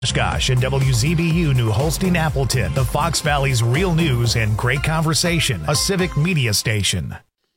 Oshkosh and WZBU New Holstein Appleton, the Fox Valley's real news and great conversation, a civic media station.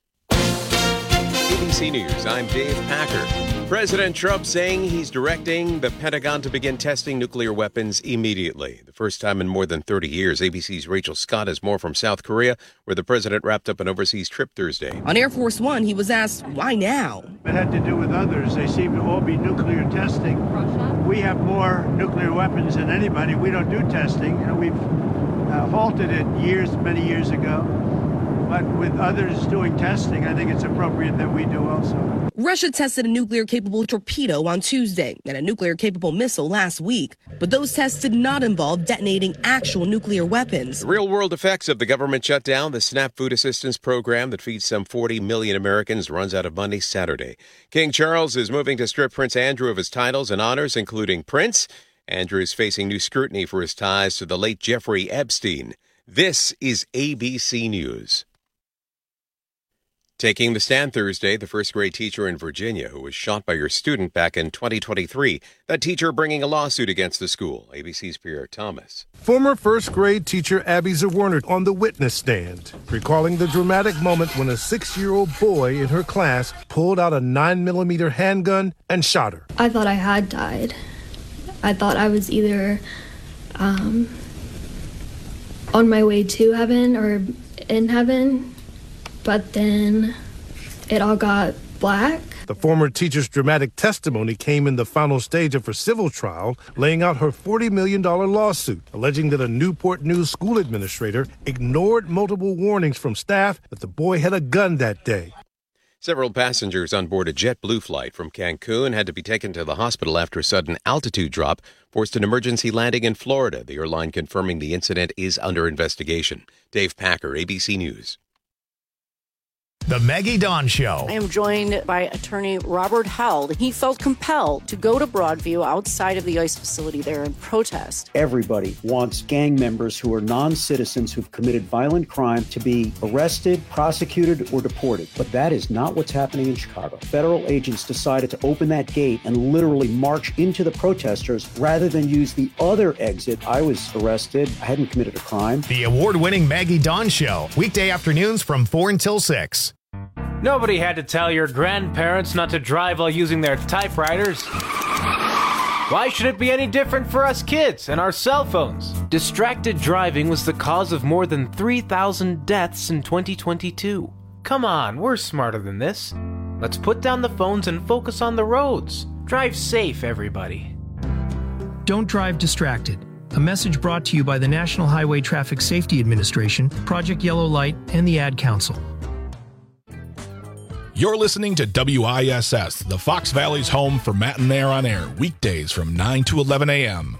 ABC News, I'm Dave Packer. President Trump saying he's directing the Pentagon to begin testing nuclear weapons immediately. The first time in more than 30 years. ABC's Rachel Scott has more from South Korea, where the president wrapped up an overseas trip Thursday. On Air Force One, he was asked, why now? It had to do with others. They seem to all be nuclear testing. Russia? We have more nuclear weapons than anybody. We don't do testing. We've halted it many years ago. But with others doing testing, I think it's appropriate that we do also. Russia tested a nuclear-capable torpedo on Tuesday and a nuclear-capable missile last week. But those tests did not involve detonating actual nuclear weapons. The real-world effects of the government shutdown. The SNAP food assistance program that feeds some 40 million Americans runs out of money Saturday. King Charles is moving to strip Prince Andrew of his titles and honors, including Prince. Andrew is facing new scrutiny for his ties to the late Jeffrey Epstein. This is ABC News. Taking the stand Thursday, the first-grade teacher in Virginia who was shot by her student back in 2023. That teacher bringing a lawsuit against the school. ABC's Pierre Thomas. Former first-grade teacher Abby Zawerner on the witness stand, recalling the dramatic moment when a 6-year-old boy in her class pulled out a 9mm handgun and shot her. I thought I had died. I thought I was either on my way to heaven or in heaven. But then it all got black. The former teacher's dramatic testimony came in the final stage of her civil trial, laying out her $40 million lawsuit, alleging that a Newport News school administrator ignored multiple warnings from staff that the boy had a gun that day. Several passengers on board a JetBlue flight from Cancun had to be taken to the hospital after a sudden altitude drop forced an emergency landing in Florida. The airline confirming the incident is under investigation. Dave Packer, ABC News. The Maggie Dawn Show. I am joined by attorney Robert Held. He felt compelled to go to Broadview outside of the ICE facility there and protest. Everybody wants gang members who are non-citizens who've committed violent crime to be arrested, prosecuted, or deported. But that is not what's happening in Chicago. Federal agents decided to open that gate and literally march into the protesters rather than use the other exit. I was arrested. I hadn't committed a crime. The award-winning Maggie Dawn Show. Weekday afternoons from 4 until 6. Nobody had to tell your grandparents not to drive while using their typewriters. Why should it be any different for us kids and our cell phones? Distracted driving was the cause of more than 3,000 deaths in 2022. Come on, we're smarter than this. Let's put down the phones and focus on the roads. Drive safe, everybody. Don't drive distracted. A message brought to you by the National Highway Traffic Safety Administration, Project Yellow Light, and the Ad Council. You're listening to WISS, the Fox Valley's home for Matt and Air on Air, weekdays from 9 to 11 a.m.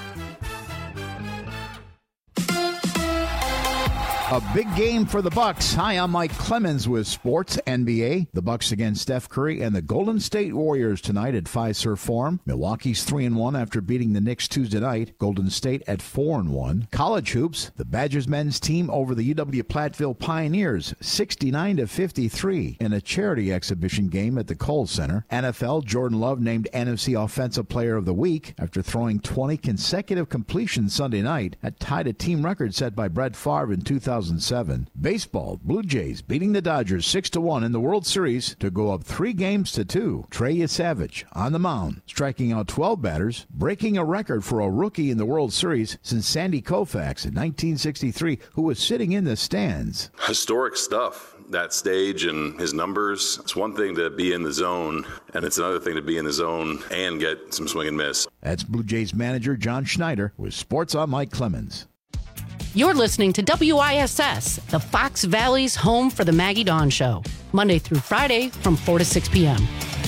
A big game for the Bucks. Hi, I'm Mike Clemens with Sports NBA. The Bucks against Steph Curry and the Golden State Warriors tonight at Fiserv Forum. Milwaukee's 3-1 after beating the Knicks Tuesday night. Golden State at 4-1. College hoops. The Badgers men's team over the UW-Platteville Pioneers 69-53 in a charity exhibition game at the Kohl Center. NFL, Jordan Love named NFC Offensive Player of the Week after throwing 20 consecutive completions Sunday night. That tied a team record set by Brett Favre in 2007. Baseball, Blue Jays beating the Dodgers 6-1 in the World Series to go up 3-2. Trey Yesavage on the mound, striking out 12 batters, breaking a record for a rookie in the World Series since Sandy Koufax in 1963, who was sitting in the stands. Historic stuff. That stage and his numbers. It's one thing to be in the zone, and it's another thing to be in the zone and get some swing and miss. That's Blue Jays manager John Schneider with Sports on Mike Clemens. You're listening to WISS, the Fox Valley's home for the Maggie Dawn Show, Monday through Friday from 4 to 6 p.m.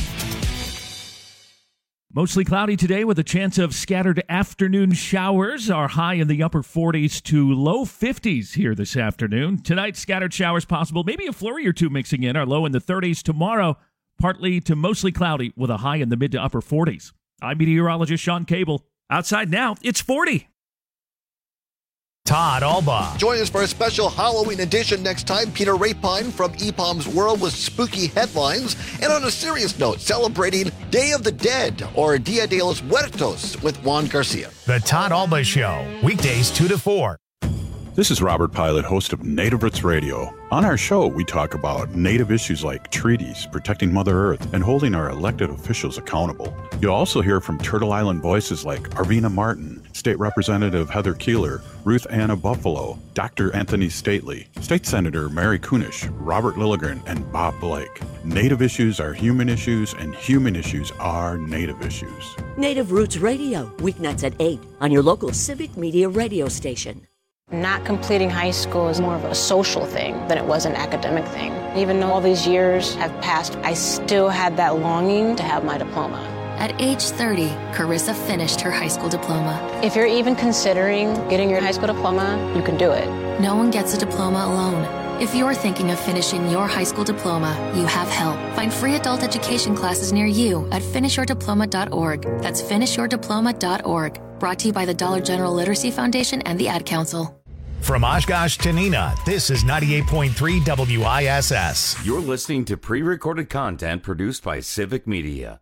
Mostly cloudy today with a chance of scattered afternoon showers. Our high in the upper 40s to low 50s here this afternoon. Tonight, scattered showers possible, maybe a flurry or two mixing in. Our low in the 30s tomorrow, partly to mostly cloudy with a high in the mid to upper 40s. I'm meteorologist Sean Cable. Outside now, it's 40. Todd Alba. Join us for a special Halloween edition next time. Peter Rapine from EPOM's World with spooky headlines. And on a serious note, celebrating Day of the Dead or Dia de los Muertos with Juan Garcia. The Todd Alba Show, weekdays 2 to 4. This is Robert Pilot, host of Native Roots Radio. On our show, we talk about Native issues like treaties, protecting Mother Earth, and holding our elected officials accountable. You'll also hear from Turtle Island voices like Arvina Martin, State Representative Heather Keeler, Ruth Anna Buffalo, Dr. Anthony Stately, State Senator Mary Kunish, Robert Lilligren, and Bob Blake. Native issues are human issues, and human issues are Native issues. Native Roots Radio, weeknights at 8 on your local civic media radio station. Not completing high school is more of a social thing than it was an academic thing. Even though all these years have passed, I still had that longing to have my diploma. At age 30, Carissa finished her high school diploma. If you're even considering getting your high school diploma, you can do it. No one gets a diploma alone. If you're thinking of finishing your high school diploma, you have help. Find free adult education classes near you at finishyourdiploma.org. That's finishyourdiploma.org. Brought to you by the Dollar General Literacy Foundation and the Ad Council. From Oshkosh to Neenah, this is 98.3 WISS. You're listening to pre-recorded content produced by Civic Media.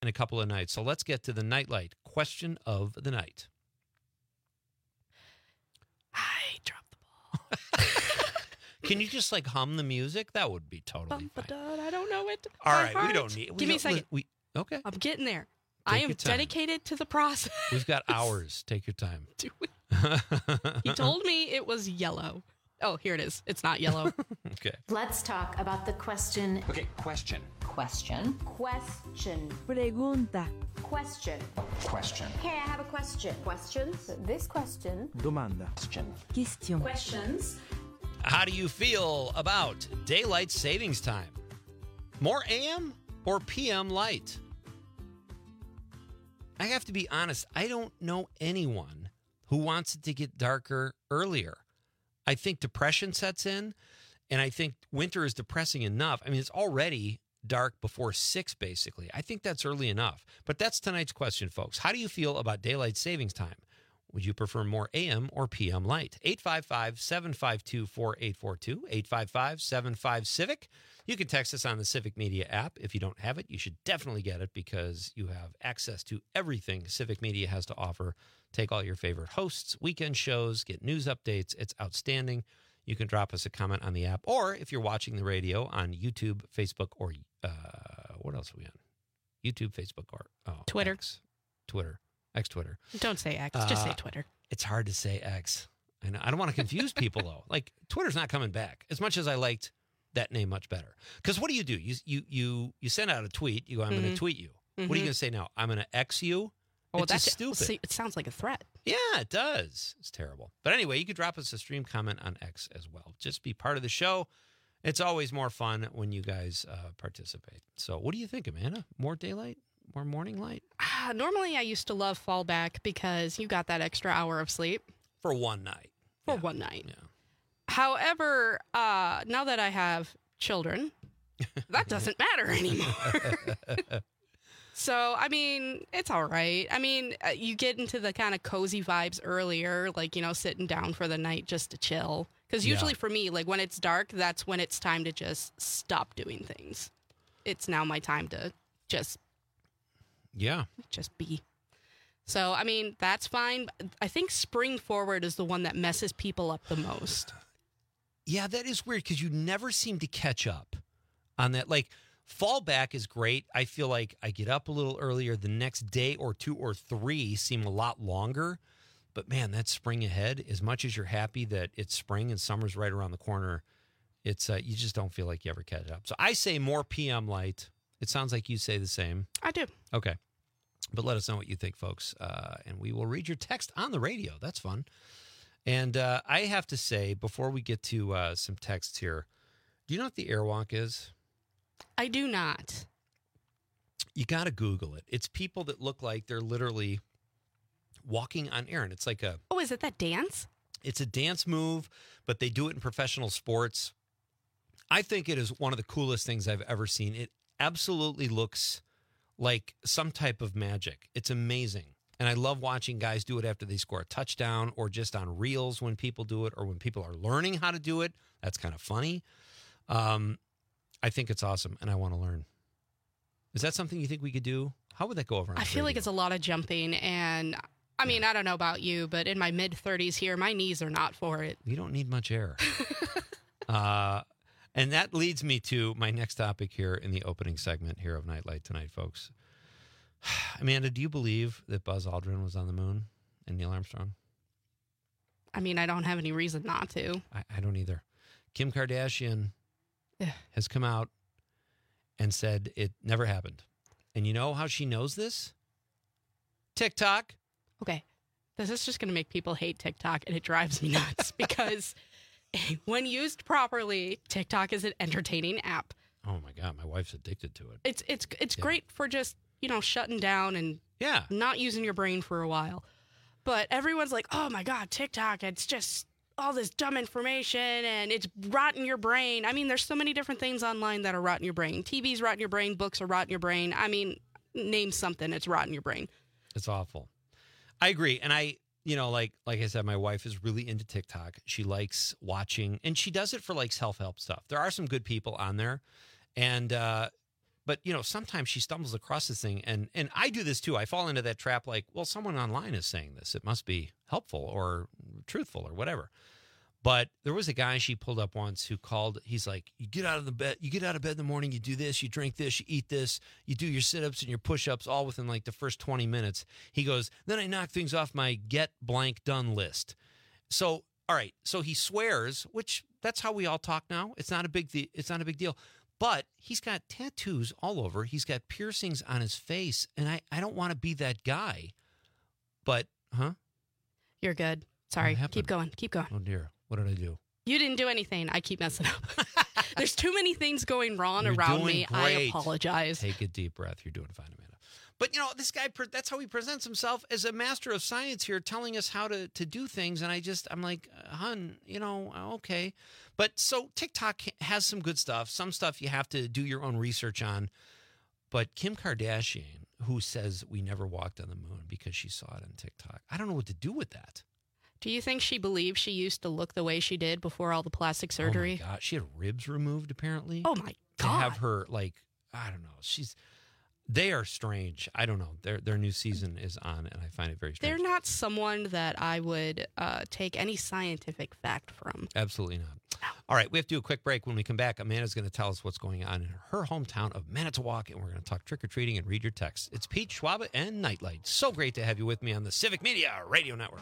in a couple of nights. So let's get to the nightlight question of the night. I dropped the ball. Can you just like hum the music? That would be totally fine. I don't know it. All right, we don't need. Give me a second. Okay. I'm getting there. Take I am your time. dedicated to the process. We've got hours. Take your time. He told me it was yellow. Oh, here it is. It's not yellow. Okay. Let's talk about the question. Okay, question. Question. Question. Pregunta. Question. Question. Okay, I have a question. Questions? This question. Domanda. Question. Questions. How do you feel about daylight savings time? More AM or PM light? I have to be honest, I don't know anyone who wants it to get darker earlier. I think depression sets in, and I think winter is depressing enough. I mean, it's already dark before 6, basically. I think that's early enough. But that's tonight's question, folks. How do you feel about daylight savings time? Would you prefer more AM or PM light? 855-752-4842, 855-75-CIVIC. You can text us on the Civic Media app. If you don't have it, you should definitely get it because you have access to everything Civic Media has to offer. Take all your favorite hosts, weekend shows, get news updates. It's outstanding. You can drop us a comment on the app. Or if you're watching the radio on YouTube, Facebook, or what else are we on? YouTube, Facebook, or Twitter. X-Twitter. Don't say X. Just say Twitter. It's hard to say X. I know. I don't want to confuse people, though. Like, Twitter's not coming back as much as I liked that name much better. Because what do? You send out a tweet. You go, I'm going to tweet you. What are you going to say now? I'm going to X you? It's just stupid. See, it sounds like a threat. Yeah, it does. It's terrible. But anyway, you could drop us a stream comment on X as well. Just be part of the show. It's always more fun when you guys participate. So what do you think, Amanda? More daylight? More morning light? Normally, I used to love fallback because you got that extra hour of sleep. For one night. One night. Yeah. However, now that I have children, that doesn't matter anymore. So, I mean, it's all right. I mean, you get into the kind of cozy vibes earlier, like, sitting down for the night just to chill. Because usually for me, like when it's dark, that's when it's time to just stop doing things. It's now my time to just be. So, I mean, that's fine. I think spring forward is the one that messes people up the most. Yeah, that is weird because you never seem to catch up on that. Like, fall back is great. I feel like I get up a little earlier. The next day or 2 or 3 seem a lot longer. But, man, that spring ahead, as much as you're happy that it's spring and summer's right around the corner, it's you just don't feel like you ever catch up. So I say more PM light. It sounds like you say the same. I do. Okay. But let us know what you think, folks, and we will read your text on the radio. That's fun. And I have to say, before we get to some texts here, do you know what the airwalk is? I do not. You got to Google it. It's people that look like they're literally walking on air, and it's like a... Oh, is it that dance? It's a dance move, but they do it in professional sports. I think it is one of the coolest things I've ever seen. It absolutely looks like some type of magic. It's amazing. And I love watching guys do it after they score a touchdown or just on reels when people do it or when people are learning how to do it. That's kind of funny. I think it's awesome, and I want to learn. Is that something you think we could do? How would that go over on I feel like it's a lot of jumping, and I mean, I don't know about you, but in my mid-30s here, my knees are not for it. You don't need much air. And that leads me to my next topic here in the opening segment here of Nightlight tonight, folks. Amanda, do you believe that Buzz Aldrin was on the moon and Neil Armstrong? I mean, I don't have any reason not to. I don't either. Kim Kardashian has come out and said it never happened. And you know how she knows this? TikTok. Okay. This is just going to make people hate TikTok, and it drives me nuts because... When used properly, TikTok is an entertaining app. Oh my God, my wife's addicted to it. It's great for just, shutting down and not using your brain for a while. But everyone's like, oh my God, TikTok, it's just all this dumb information and it's rotting your brain. I mean, there's so many different things online that are rotting your brain. TV's rotting your brain, books are rotting your brain. I mean, name something, it's rotting your brain. It's awful. I agree. And like I said, my wife is really into TikTok. She likes watching, and she does it for like self-help stuff. There are some good people on there, and But, sometimes she stumbles across this thing, and I do this too. I fall into that trap like, well, someone online is saying this. It must be helpful or truthful or whatever. But there was a guy she pulled up once who called. He's like, you get out of bed in the morning, you do this, you drink this, you eat this, you do your sit-ups and your push-ups all within like the first 20 minutes. He goes, then I knock things off my get blank done list. So, all right. So he swears, which that's how we all talk now. It's not a big deal. But he's got tattoos all over. He's got piercings on his face. And I don't want to be that guy. But, You're good. Sorry. Keep going. Oh, dear. What did I do? You didn't do anything. I keep messing up. There's too many things going wrong around me. Great. I apologize. Take a deep breath. You're doing fine, Amanda. But, this guy, that's how he presents himself as a master of science here, telling us how to do things. And I'm like, hun, okay. But so TikTok has some good stuff. Some stuff you have to do your own research on. But Kim Kardashian, who says we never walked on the moon because she saw it on TikTok, I don't know what to do with that. Do you think she believes she used to look the way she did before all the plastic surgery? Oh, my God. She had ribs removed, apparently. Oh, my God. To have her, I don't know. They are strange. I don't know. Their new season is on, and I find it very strange. They're not someone that I would take any scientific fact from. Absolutely not. All right, we have to do a quick break. When we come back, Amanda's going to tell us what's going on in her hometown of Manitowoc, and we're going to talk trick-or-treating and read your texts. It's Pete Schwaba and Nightlight. So great to have you with me on the Civic Media Radio Network.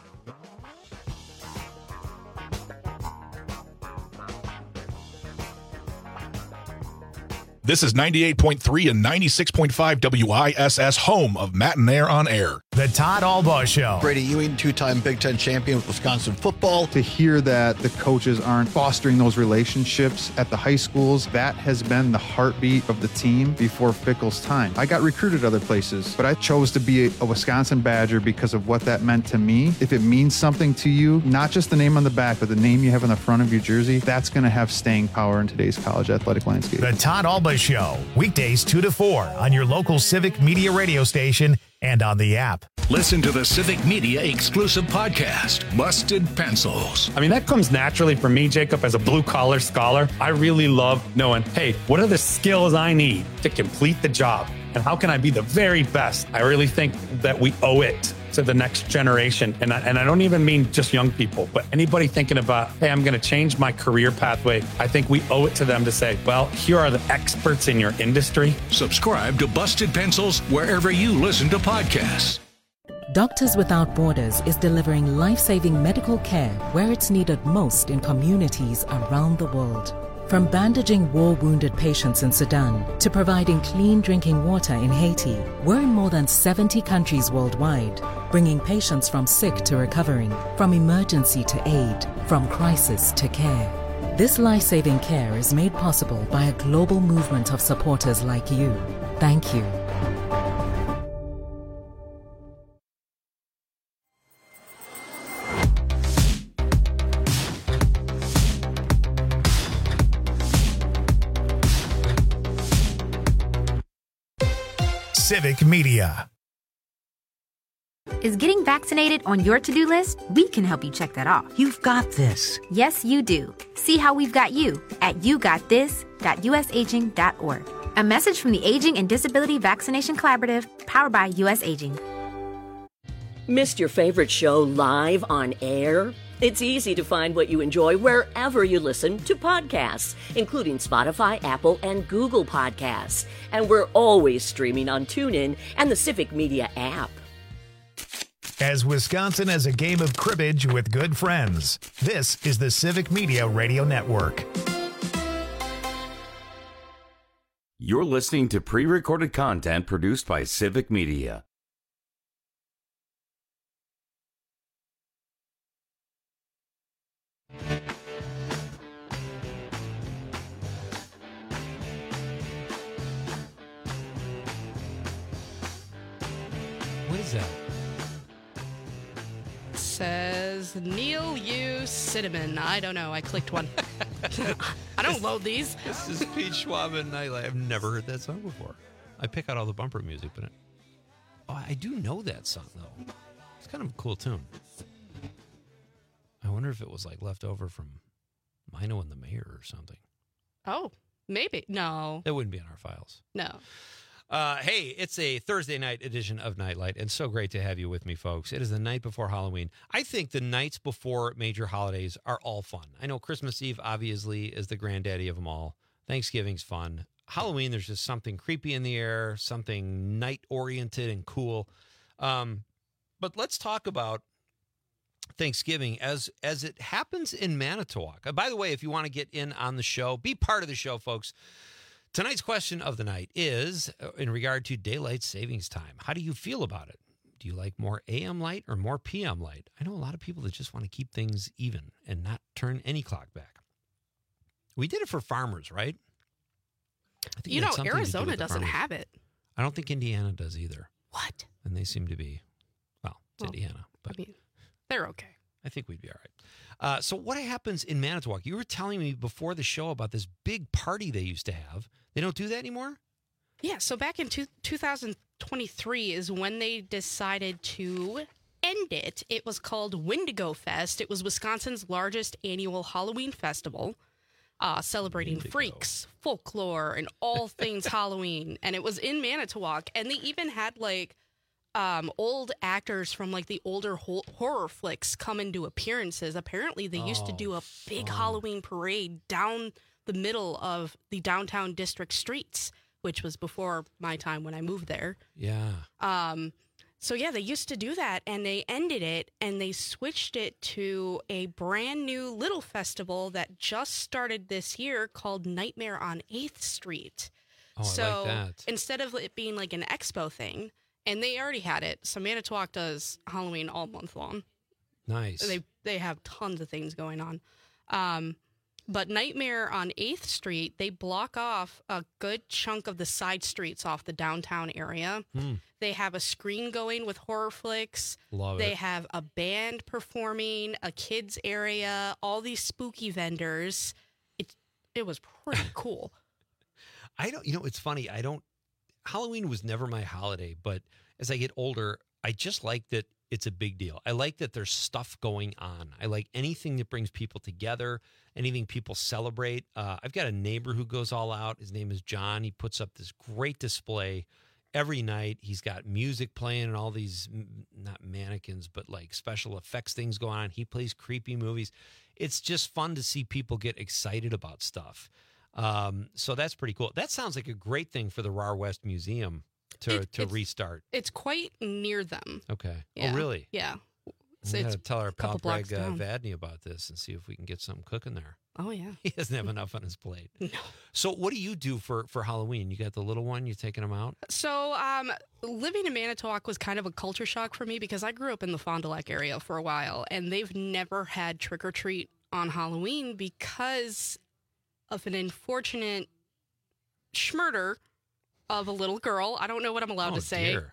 This is 98.3 and 96.5 WISS, home of Matt and Air on Air. The Todd Albaugh Show. Brady Ewing, two-time Big Ten champion with Wisconsin football. To hear that the coaches aren't fostering those relationships at the high schools, that has been the heartbeat of the team before Fickell's time. I got recruited other places, but I chose to be a Wisconsin Badger because of what that meant to me. If it means something to you, not just the name on the back, but the name you have on the front of your jersey, that's going to have staying power in today's college athletic landscape. The Todd Albaugh Show, weekdays 2 to 4 on your local Civic Media radio station and on the app. Listen to the Civic Media exclusive podcast, Busted Pencils. I mean, that comes naturally for me, Jacob, as a blue-collar scholar. I really love knowing, hey, what are the skills I need to complete the job? And how can I be the very best? I really think that we owe it to the next generation. And I don't even mean just young people, but anybody thinking about, hey, I'm going to change my career pathway. I think we owe it to them to say, well, here are the experts in your industry. Subscribe to Busted Pencils wherever you listen to podcasts. Doctors Without Borders is delivering life-saving medical care where it's needed most in communities around the world. From bandaging war-wounded patients in Sudan to providing clean drinking water in Haiti, we're in more than 70 countries worldwide, bringing patients from sick to recovering, from emergency to aid, from crisis to care. This life-saving care is made possible by a global movement of supporters like you. Thank you. Civic Media. Is getting vaccinated on your to-do list? We can help you check that off. You've got this. Yes, you do. See how we've got you at yougotthis.usaging.org. A message from the Aging and Disability Vaccination Collaborative, powered by US Aging. Missed your favorite show live on air? It's easy to find what you enjoy wherever you listen to podcasts, including Spotify, Apple, and Google Podcasts. And we're always streaming on TuneIn and the Civic Media app. As Wisconsin has a game of cribbage with good friends, this is the Civic Media Radio Network. You're listening to pre-recorded content produced by Civic Media. What is that? Says Neil U. Cinnamon. I don't know. I clicked one. I don't load these. This is Pete Schwab and Nightlight. I've never heard that song before. I pick out all the bumper music, but I do know that song, though. It's kind of a cool tune. I wonder if it was like left over from Mino and the Mayor or something. Oh. Maybe. No. It wouldn't be in our files. No. Hey, it's a Thursday night edition of Nightlight, and so great to have you with me, folks. It is the night before Halloween. I think the nights before major holidays are all fun. I know Christmas Eve, obviously, is the granddaddy of them all. Thanksgiving's fun. Halloween, there's just something creepy in the air, something night-oriented and cool. But let's talk about Thanksgiving as it happens in Manitowoc. By the way, if you want to get in on the show, be part of the show, folks. Tonight's question of the night is in regard to daylight savings time. How do you feel about it? Do you like more AM light or more PM light? I know a lot of people that just want to keep things even and not turn any clock back. We did it for farmers, right? I think it had something to do Arizona with the doesn't farmers. have it. I don't think Indiana does either. What? And they seem to be, it's Indiana. But I mean, they're okay. I think we'd be all right. So what happens in Manitowoc? You were telling me before the show about this big party they used to have. They don't do that anymore? Yeah, so back in 2023 is when they decided to end it. It was called Wendigo Fest. It was Wisconsin's largest annual Halloween festival, celebrating freaks, folklore, and all things Halloween. And it was in Manitowoc. And they even had old actors from the older horror flicks come and do appearances. Apparently, they used to do a big Halloween parade down the middle of the downtown district streets, which was before my time when I moved there. Yeah. So yeah, they used to do that, and they ended it, and they switched it to a brand new little festival that just started this year called Nightmare on 8th Street. Oh, so I like that. Instead of it being like an expo thing, and they already had it, so Manitowoc does Halloween all month long. Nice. They have tons of things going on. But Nightmare on 8th Street, they block off a good chunk of the side streets off the downtown area. They have a screen going with horror flicks. Love They it. have a band performing, a kids area, all these spooky vendors. It was pretty cool. It's funny. Halloween was never my holiday, but as I get older, I just like that it's a big deal. I like that there's stuff going on. I like anything that brings people together, anything people celebrate. I've got a neighbor who goes all out. His name is John. He puts up this great display every night. He's got music playing and all these, not mannequins, but special effects things going on. He plays creepy movies. It's just fun to see people get excited about stuff. So that's pretty cool. That sounds like a great thing for the RAR West Museum to restart. It's quite near them. Okay. Yeah. Oh, really? Yeah. We got to tell our pal couple Greg blocks down. Vadney about this and see if we can get something cooking there. Oh, yeah. He doesn't have enough on his plate. No. So what do you do for Halloween? You got the little one? You taking him out? So living in Manitowoc was kind of a culture shock for me because I grew up in the Fond du Lac area for a while, and they've never had trick-or-treat on Halloween because of an unfortunate schmurder of a little girl. I don't know what I'm allowed to say. Dear.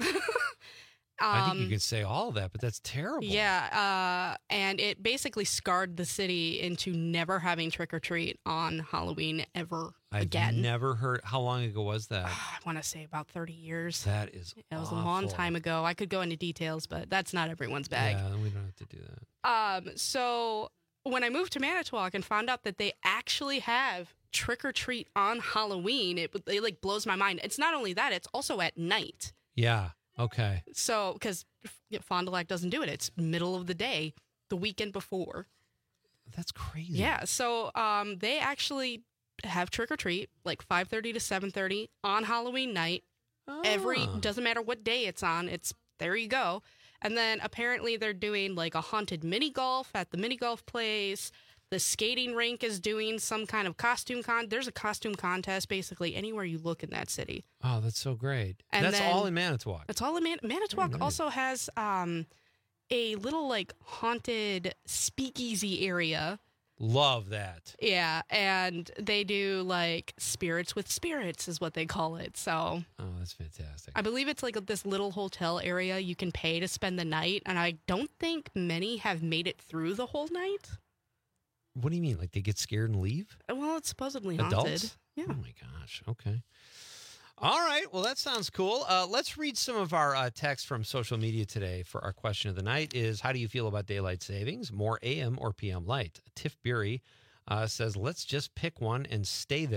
I think you can say all of that, but that's terrible. Yeah, and it basically scarred the city into never having trick-or-treat on Halloween ever again. I've never heard. How long ago was that? I want to say about 30 years. That is It was awful. a long time ago. I could go into details, but that's not everyone's bag. Yeah, we don't have to do that. So when I moved to Manitowoc and found out that they actually have trick-or-treat on Halloween, it blows my mind. It's not only that, it's also at night. Yeah. Okay. So, because Fond du Lac doesn't do it. It's middle of the day, the weekend before. That's crazy. Yeah. So they actually have trick-or-treat 5:30 to 7:30 on Halloween night. Doesn't matter what day it's on. It's there you go. And then apparently they're doing a haunted mini golf at the mini golf place. The skating rink is doing some kind of costume there's a costume contest basically anywhere you look in that city. Oh, that's so great. And that's then- all in Manitowoc. It's all in Manitowoc. Nice. Also has a little haunted speakeasy area. Love that. Yeah, and they do spirits with spirits is what they call it. So Oh, that's fantastic. I believe it's this little hotel area you can pay to spend the night, and I don't think many have made it through the whole night. What do you mean? They get scared and leave? Well, it's supposedly haunted. Adults? Yeah. Oh my gosh. Okay. All right. Well, that sounds cool. Let's read some of our texts from social media today for our question of the night is, how do you feel about daylight savings? More AM or PM light? Tiff Beery says, let's just pick one and stay there.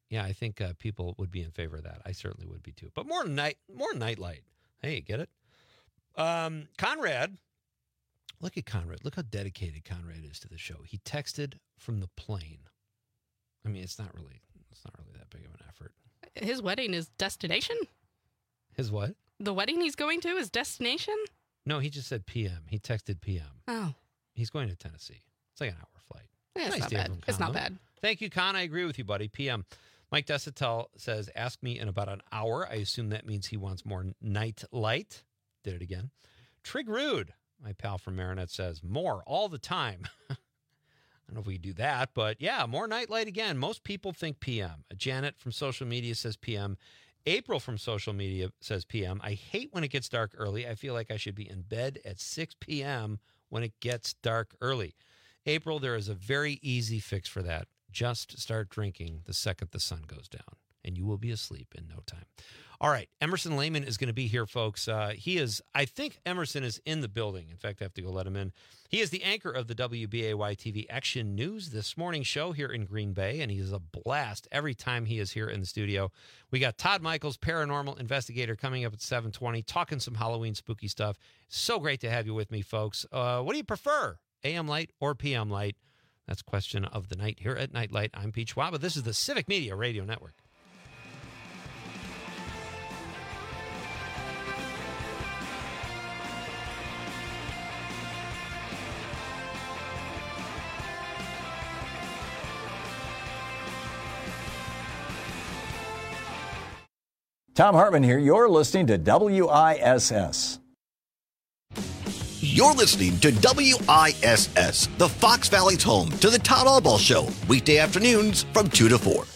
Yeah, I think people would be in favor of that. I certainly would be too. But more nightlight. Hey, get it? Conrad, look at Conrad. Look how dedicated Conrad is to the show. He texted from the plane. I mean, it's not really that big of an effort. His wedding is destination? His what? The wedding he's going to is destination? No, he just said PM. He texted PM. Oh. He's going to Tennessee. It's like an hour flight. Yeah, it's nice not to have bad. him, It's Con, not though. bad. Thank you, Con. I agree with you, buddy. PM. Mike Desatel says, ask me in about an hour. I assume that means he wants more night light. Did it again. Trig Rude, my pal from Marinette, says, more all the time. I don't know if we do that, but yeah, more night light again. Most people think PM. Janet from social media says PM. April from social media says PM. I hate when it gets dark early. I feel like I should be in bed at 6 p.m. when it gets dark early. April, there is a very easy fix for that. Just start drinking the second the sun goes down, and you will be asleep in no time. All right, Emerson Lehman is going to be here, folks. I think Emerson is in the building. In fact, I have to go let him in. He is the anchor of the WBAY-TV Action News this morning show here in Green Bay, and he is a blast every time he is here in the studio. We got Todd Michaels, paranormal investigator, coming up at 7:20, talking some Halloween spooky stuff. So great to have you with me, folks. What do you prefer, AM light or PM light? That's question of the night here at Nightlight. I'm Pete Schwab. This is the Civic Media Radio Network. Tom Hartman here. You're listening to WISS. You're listening to WISS, the Fox Valley's home to the Todd Albaugh Show, weekday afternoons from 2 to 4.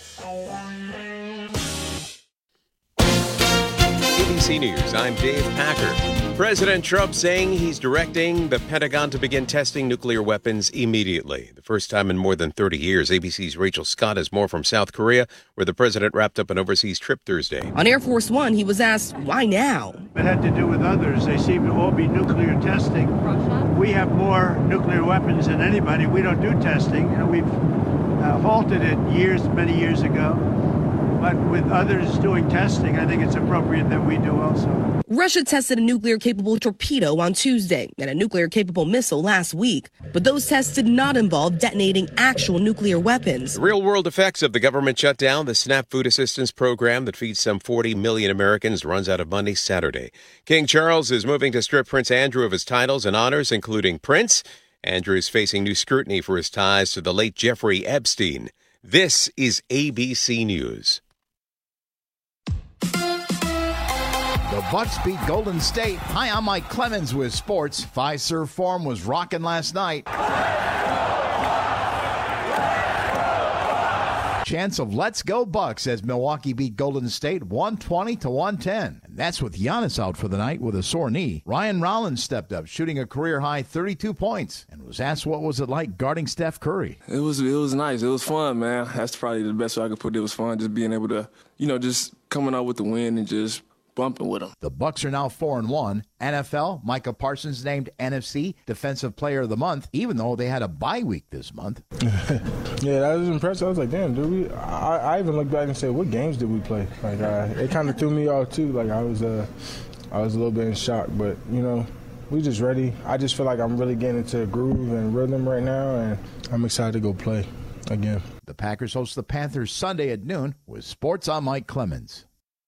ABC News, I'm Dave Packer. President Trump saying he's directing the Pentagon to begin testing nuclear weapons immediately. The first time in more than 30 years. ABC's Rachel Scott has more from South Korea, where the president wrapped up an overseas trip Thursday. On Air Force One, he was asked, why now? It had to do with others. They seem to all be nuclear testing. Russia? We have more nuclear weapons than anybody. We don't do testing. We've halted it many years ago. But with others doing testing, I think it's appropriate that we do also. Russia tested a nuclear-capable torpedo on Tuesday and a nuclear-capable missile last week. But those tests did not involve detonating actual nuclear weapons. The real-world effects of the government shutdown, the SNAP food assistance program that feeds some 40 million Americans, runs out of money Saturday. King Charles is moving to strip Prince Andrew of his titles and honors, including Prince. Andrew is facing new scrutiny for his ties to the late Jeffrey Epstein. This is ABC News. The Bucks beat Golden State. Hi, I'm Mike Clemens with sports. Fiserv Forum was rocking last night. Chance of let's go Bucks as Milwaukee beat Golden State 120-110. And that's with Giannis out for the night with a sore knee. Ryan Rollins stepped up, shooting a career-high 32 points, and was asked what was it like guarding Steph Curry. It was nice. It was fun, man. That's probably the best way I could put it. It was fun just being able to, just coming out with the win and just bumping with them. The Bucks are now 4-1. NFL, Micah Parsons named NFC Defensive Player of the Month, even though they had a bye week this month. Yeah, that was impressive. I was like, damn, dude. I even looked back and said, what games did we play? Like, it kind of threw me off too. Like, I was a little bit in shock, but we just ready. I just feel like I'm really getting into a groove and rhythm right now, and I'm excited to go play again. The Packers host the Panthers Sunday at noon with sports. I'm Mike Clemens.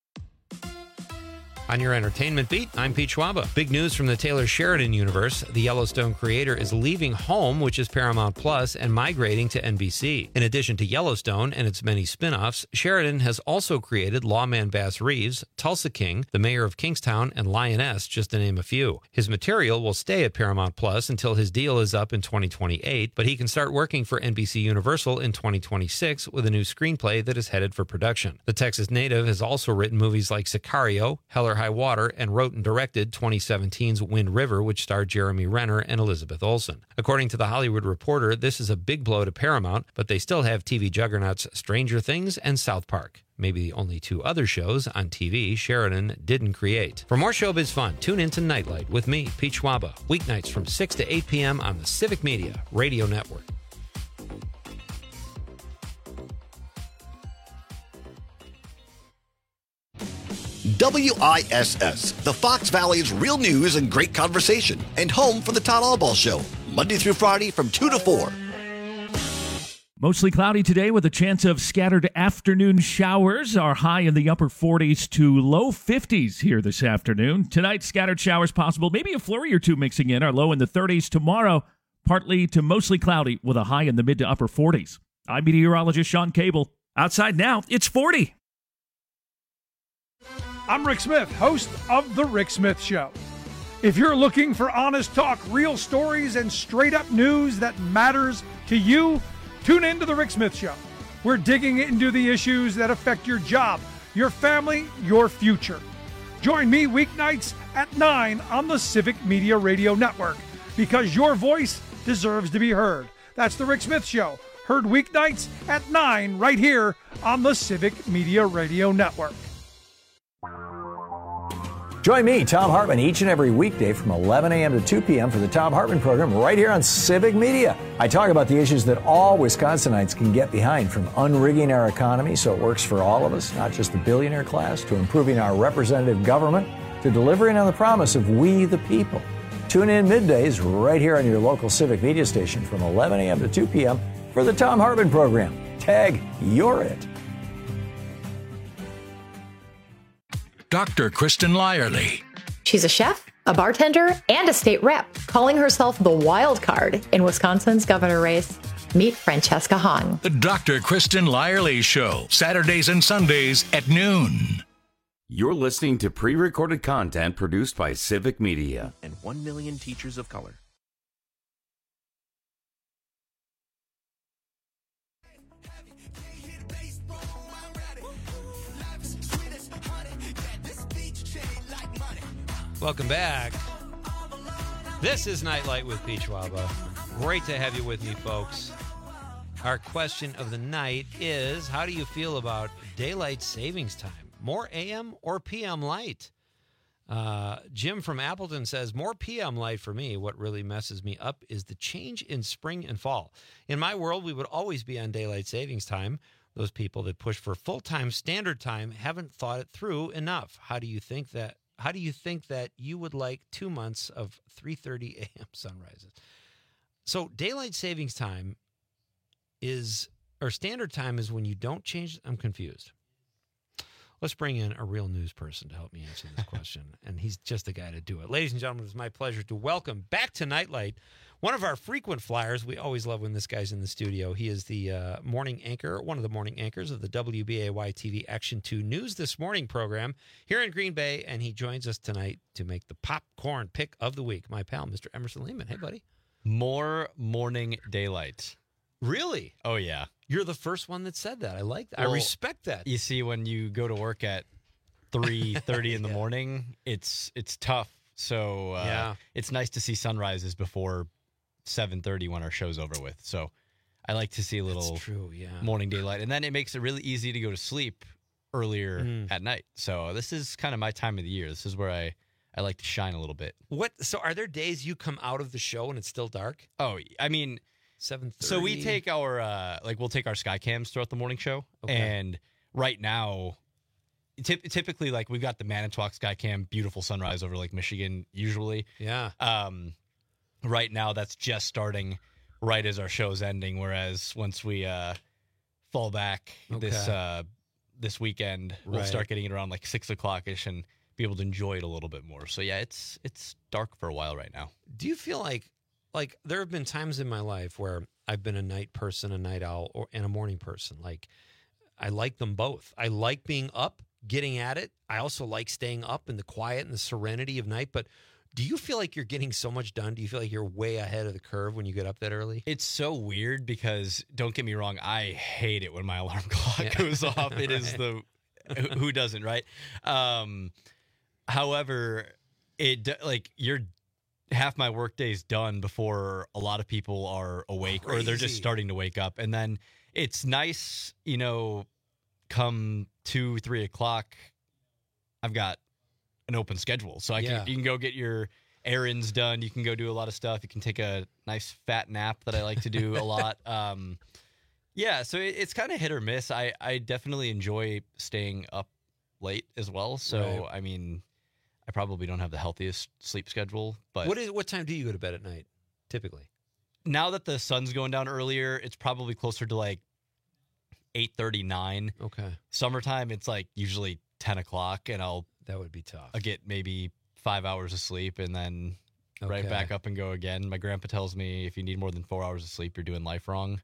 On your entertainment beat, I'm Pete Schwaba. Big news from the Taylor Sheridan universe. The Yellowstone creator is leaving home, which is Paramount Plus, and migrating to NBC. In addition to Yellowstone and its many spin-offs, Sheridan has also created Lawman Bass Reeves, Tulsa King, The Mayor of Kingstown, and Lioness, just to name a few. His material will stay at Paramount Plus until his deal is up in 2028, but he can start working for NBC Universal in 2026 with a new screenplay that is headed for production. The Texas native has also written movies like Sicario, Hell or High Water, and wrote and directed 2017's Wind River, which starred Jeremy Renner and Elizabeth Olsen. According to The Hollywood Reporter, this is a big blow to Paramount, but they still have TV juggernauts Stranger Things and South Park. Maybe the only two other shows on TV Sheridan didn't create. For more showbiz fun, tune in to Nightlight with me, Pete Schwaba, weeknights from 6 to 8 p.m. on the Civic Media Radio Network. WISS, the Fox Valley's real news and great conversation, and home for the Todd Albaugh Show, Monday through Friday from 2 to 4. Mostly cloudy today with a chance of scattered afternoon showers. Our high in the upper 40s to low 50s here this afternoon. Tonight, scattered showers possible, maybe a flurry or two mixing in. Our low in the 30s tomorrow, partly to mostly cloudy with a high in the mid to upper 40s. I'm meteorologist Sean Cable. Outside now, it's 40. I'm Rick Smith, host of The Rick Smith Show. If you're looking for honest talk, real stories, and straight-up news that matters to you, tune in to The Rick Smith Show. We're digging into the issues that affect your job, your family, your future. Join me weeknights at 9 on the Civic Media Radio Network, because your voice deserves to be heard. That's The Rick Smith Show, heard weeknights at 9 right here on the Civic Media Radio Network. Join me, Tom Hartman, each and every weekday from 11 a.m. to 2 p.m. for the Tom Hartman program right here on Civic Media. I talk about the issues that all Wisconsinites can get behind, from unrigging our economy so it works for all of us, not just the billionaire class, to improving our representative government, to delivering on the promise of we the people. Tune in middays right here on your local Civic Media station from 11 a.m. to 2 p.m. for the Tom Hartman program. Tag, you're it. Dr. Kristen Lyerly. She's a chef, a bartender, and a state rep, calling herself the wild card in Wisconsin's governor race. Meet Francesca Hahn. The Dr. Kristen Lyerly Show, Saturdays and Sundays at noon. You're listening to pre-recorded content produced by Civic Media. And 1 million teachers of color. Welcome back. This is Nightlight with Peach Waba. Great to have you with me, folks. Our question of the night is, how do you feel about daylight savings time? More AM or PM light? Jim from Appleton says, more PM light for me. What really messes me up is the change in spring and fall. In my world, we would always be on daylight savings time. Those people that push for full-time standard time haven't thought it through enough. How do you think that you would like 2 months of 3:30 a.m. sunrises? So daylight savings time standard time is when you don't change. I'm confused. Let's bring in a real news person to help me answer this question, and he's just the guy to do it. Ladies and gentlemen, it's my pleasure to welcome back to Nightlight one of our frequent flyers. We always love when this guy's in the studio. He is the morning anchor, one of the morning anchors of the WBAY-TV Action 2 News This Morning program here in Green Bay, and he joins us tonight to make the popcorn pick of the week. My pal, Mr. Emerson Lehman. Hey, buddy. More morning daylight. Really? Oh, yeah. You're the first one that said that. I like that. Well, I respect that. You see, when you go to work at 3:30 in the morning, it's tough. So it's nice to see sunrises before 7:30 when our show's over with. So I like to see a little morning daylight. And then it makes it really easy to go to sleep earlier at night. So this is kind of my time of the year. This is where I like to shine a little bit. So are there days you come out of the show and it's still dark? Oh, I mean, 7:30. So we take our we'll take our sky cams throughout the morning show, and right now, typically we've got the Manitowoc sky cam, beautiful sunrise over Lake Michigan. Usually, right now that's just starting right as our show's ending. Whereas once we fall back this weekend, we'll start getting it around like 6 o'clock-ish and be able to enjoy it a little bit more. So yeah, it's dark for a while right now. Do you feel like there have been times in my life where I've been a night person, a night owl, and a morning person. Like, I like them both. I like being up, getting at it. I also like staying up in the quiet and the serenity of night. But do you feel like you're getting so much done? Do you feel like you're way ahead of the curve when you get up that early? It's so weird because, don't get me wrong, I hate it when my alarm clock goes off. It is who doesn't, right? However, you're half my workday's done before a lot of people are awake or they're just starting to wake up. And then it's nice, come 2-3 o'clock, I've got an open schedule. So you can go get your errands done. You can go do a lot of stuff. You can take a nice fat nap that I like to do a lot. So it's kind of hit or miss. I definitely enjoy staying up late as well. So, I mean, I probably don't have the healthiest sleep schedule. But what time do you go to bed at night, typically? Now that the sun's going down earlier, it's probably closer to like 8:30, 9. Okay. Summertime, it's like usually 10 o'clock, and that would be tough. I get maybe 5 hours of sleep, and then right back up and go again. My grandpa tells me if you need more than 4 hours of sleep, you're doing life wrong.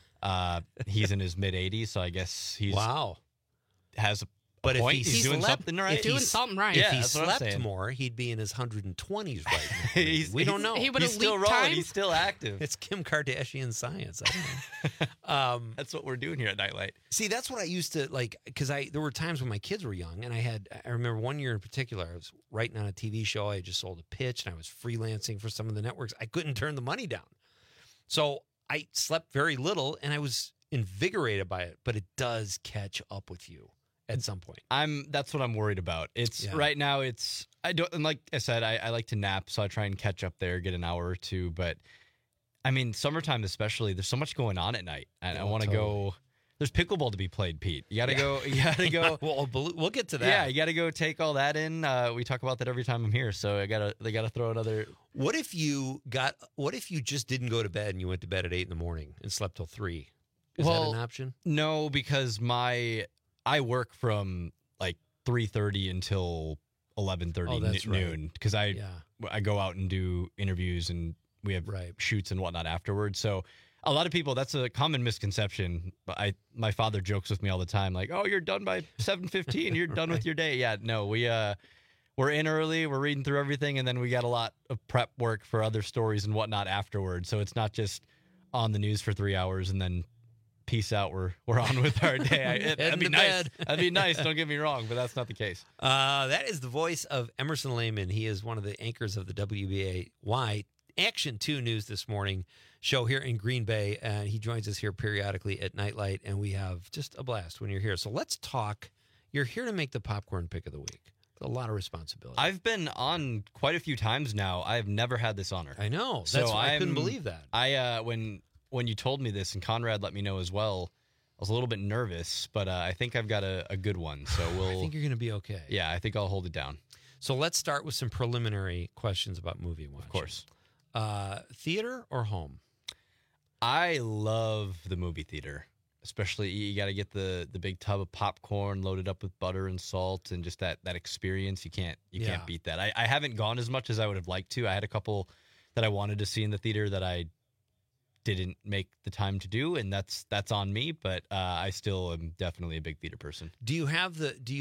He's in his mid-80s, so I guess he's has a But if point. he He's doing slept, something right. He's doing something right. If Yeah, he that's what I'm slept saying. more, he'd be in his 120s right now. We don't know. He would He's still elite rolling. time. He's still active. It's Kim Kardashian science. I don't know. That's what we're doing here at Nightlight. See, that's what I used to like, because there were times when my kids were young, and I remember one year in particular, I was writing on a TV show. I had just sold a pitch, and I was freelancing for some of the networks. I couldn't turn the money down. So I slept very little, and I was invigorated by it, but it does catch up with you at some point. That's what I'm worried about. Right now I don't, and like I said, I like to nap, so I try and catch up there, get an hour or two. But I mean, summertime especially, there's so much going on at night. And I want to go. There's pickleball to be played, Pete. You gotta go. You gotta go. We'll get to that. Yeah, you gotta go take all that in. We talk about that every time I'm here, so they gotta throw another. What if you just didn't go to bed and you went to bed at 8 a.m. and slept till 3? Is that an option? No, because I work from like 3:30 until 11:30 noon because I go out and do interviews and we have shoots and whatnot afterwards. So a lot of people, that's a common misconception. My father jokes with me all the time, like, "Oh, you're done by 7:15. You're done with your day." Yeah, no, we're in early. We're reading through everything, and then we got a lot of prep work for other stories and whatnot afterwards. So it's not just on the news for 3 hours and then peace out. We're on with our day. That'd be nice. That'd be nice. Don't get me wrong, but that's not the case. That is the voice of Emerson Lehman. He is one of the anchors of the WBAY Action 2 News This Morning show here in Green Bay, and he joins us here periodically at Nightlight, and we have just a blast when you're here. So let's talk. You're here to make the popcorn pick of the week. A lot of responsibility. I've been on quite a few times now. I have never had this honor. I know. That's why I couldn't believe that. When you told me this, and Conrad let me know as well, I was a little bit nervous, but I think I've got a good one. So I think you're going to be okay. Yeah, I think I'll hold it down. So let's start with some preliminary questions about movie watching. Of course. Theater or home? I love the movie theater. Especially, you got to get the big tub of popcorn loaded up with butter and salt, and just that experience. You can't beat that. I haven't gone as much as I would have liked to. I had a couple that I wanted to see in the theater that I didn't make the time to do, and that's on me. But I still am definitely a big theater person. Do you have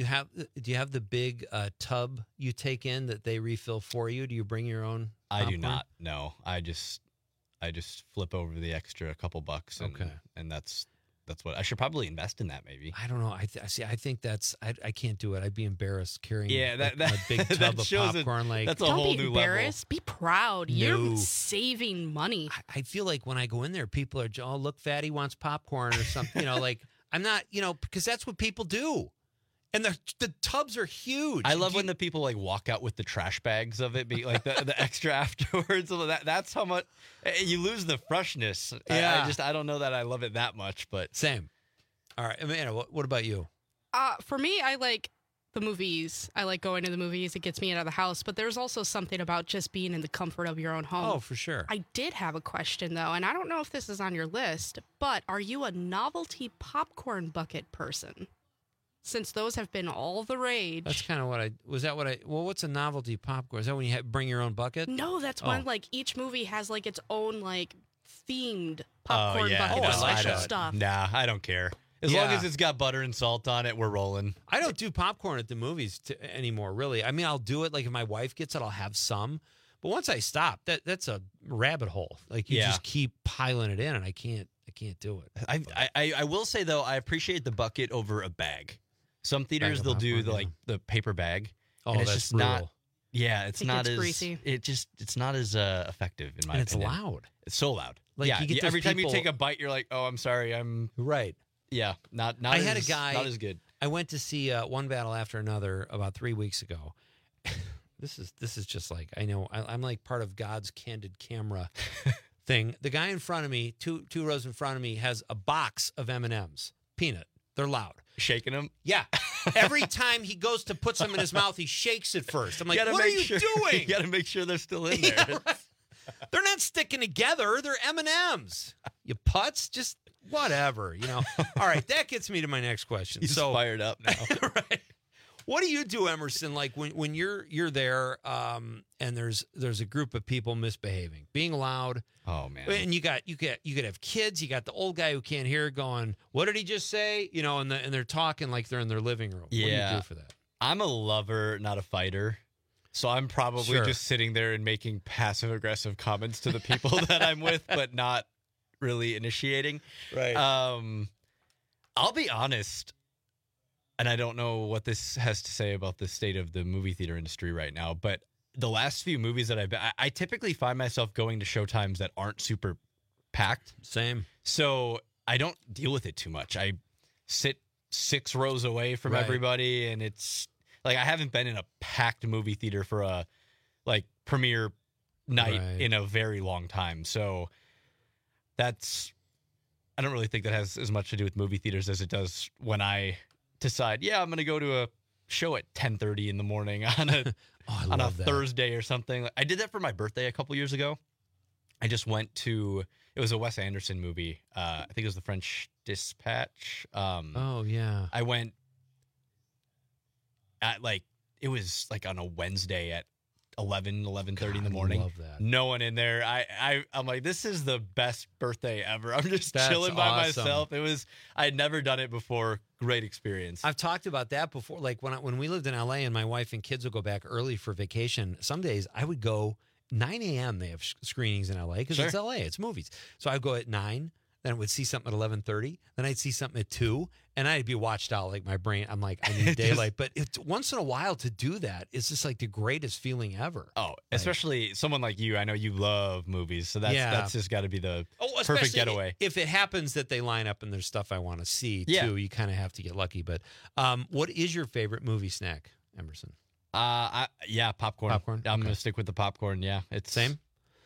the big tub you take in that they refill for you? Do you bring your own popcorn? I do not. No, I just flip over the extra couple bucks, and that's what I should probably invest in that. Maybe I don't know. I think that's I can't do it. I'd be embarrassed carrying a big tub that of shows popcorn. That's a Don't whole be new embarrassed. level. Be proud. No. You're saving money. I feel like when I go in there, people are, "Oh, look, Fatty wants popcorn" or something. Like I'm not, because that's what people do. And the tubs are huge. I love when the people like walk out with the trash bags of it, be like the extra afterwards. That's how much you lose the freshness. Yeah. I don't know that I love it that much, but same. All right, Amanda, what about you? For me, I like the movies. I like going to the movies. It gets me out of the house. But there's also something about just being in the comfort of your own home. Oh, for sure. I did have a question, though, and I don't know if this is on your list, but are you a novelty popcorn bucket person? Since those have been all the rage. That's kind of what's a novelty popcorn? Is that when you bring your own bucket? No, that's when each movie has its own themed popcorn bucket No, with special stuff. Nah, I don't care. As long as it's got butter and salt on it, we're rolling. I don't do popcorn at the movies anymore, really. I mean, I'll do it. Like if my wife gets it, I'll have some. But once I stop, that's a rabbit hole. Like you just keep piling it in, and I can't do it. I will say though, I appreciate the bucket over a bag. Some theaters they'll do the paper bag. Oh, and it's that's just brutal. not. Yeah, it's not as greasy. It's not as effective in my opinion. It's loud. It's so loud. Like yeah, you get every time people, you take a bite, you're like, "Oh, I'm sorry, I'm right." Yeah, not. I had a guy. Not as good. I went to see One Battle After Another about 3 weeks ago. This is just like I know I'm like part of God's candid camera thing. The guy in front of me, two rows in front of me, has a box of M&Ms, peanut. They're loud. Shaking them? Yeah. Every time he goes to put some in his mouth, he shakes it first. I'm like, what are you doing? You got to make sure they're still in there. Yeah, right. They're not sticking together. They're M&Ms. You putz, just whatever, All right, that gets me to my next question. He's fired up now. Right. What do you do, Emerson? Like when you're there, and there's a group of people misbehaving, being loud. Oh man! And you could have kids. You got the old guy who can't hear going, "What did he just say?" And they're talking like they're in their living room. Yeah. What do you do for that? I'm a lover, not a fighter. So I'm probably just sitting there and making passive aggressive comments to the people that I'm with, but not really initiating. Right. I'll be honest. And I don't know what this has to say about the state of the movie theater industry right now, but the last few movies that I typically find myself going to showtimes that aren't super packed. Same. So I don't deal with it too much. I sit 6 rows away from everybody, and it's like I haven't been in a packed movie theater for a premiere night in a very long time. So I don't really think that has as much to do with movie theaters as it does when I decide, I'm going to go to a show at 10:30 in the morning on a Thursday or something. I did that for my birthday a couple years ago. I just went to, it was a Wes Anderson movie. I think it was The French Dispatch. Oh yeah. I went at it was on a Wednesday at 11:30 in the morning. I love that. No one in there. I'm like, this is the best birthday ever. I'm just chilling by myself. I had never done it before. Great experience. I've talked about that before. Like when we lived in LA and my wife and kids would go back early for vacation, some days I would go 9 a.m. They have screenings in LA because it's LA, it's movies. So I'd go at 9, then I would see something at 11:30, then I'd see something at 2, and I'd be watched out. Like my brain, I'm like, I need daylight. But it's once in a while to do that, it's just like the greatest feeling ever. Oh, especially someone like you. I know you love movies, so that's just got to be the perfect getaway. If it happens that they line up and there's stuff I want to see too, you kind of have to get lucky. But what is your favorite movie snack, Emerson? Popcorn. Popcorn. I'm gonna stick with the popcorn. Yeah, it's same.